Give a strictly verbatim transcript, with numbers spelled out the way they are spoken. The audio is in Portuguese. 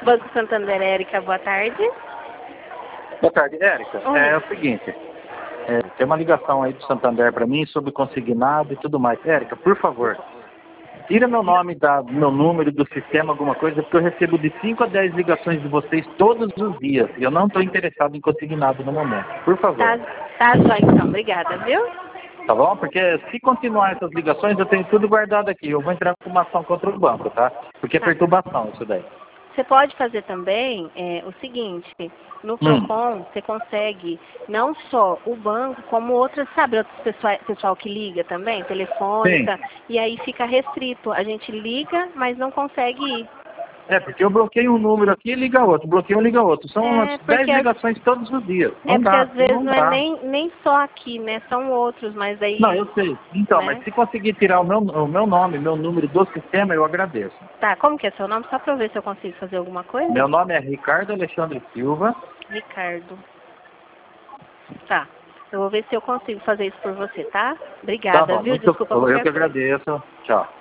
Banco Santander, Érica, boa tarde. Boa tarde, Érica. Oi. É o seguinte, é, tem uma ligação aí do Santander para mim sobre consignado e tudo mais. Érica, por favor, tira meu nome, da, meu número do sistema, alguma coisa, porque eu recebo de cinco a dez ligações de vocês todos os dias e eu não estou interessado em consignado no momento. Por favor. Tá, tá jóia então, obrigada, viu? Tá bom? Porque se continuar essas ligações, eu tenho tudo guardado aqui. Eu vou entrar com uma ação contra o banco, tá? Porque é Tá. perturbação isso daí. Você pode fazer também é, o seguinte, no Hum. Procon você consegue não só o banco, como outras, sabe, outros pessoal, pessoal que liga também, telefônica, Sim. e aí fica restrito. A gente liga, mas não consegue ir. É, porque eu bloqueio um número aqui e liga outro, bloqueio um e liga outro. São umas É, dez porque, ligações todos os dias. é Não porque dá, às vezes não não é dá. nem, nem só aqui, né? São outros, mas aí, Não, eu sei. Então, mas né? se conseguir tirar o meu, o meu nome, meu número do sistema, eu agradeço. Tá, como que é seu nome? Só pra eu ver se eu consigo fazer alguma coisa. Meu nome é Ricardo Alexandre Silva. Ricardo. Tá. Eu vou ver se eu consigo fazer isso por você, tá? Tá Obrigada, bom, viu? muito, Desculpa eu qualquer que coisa. agradeço. Tchau.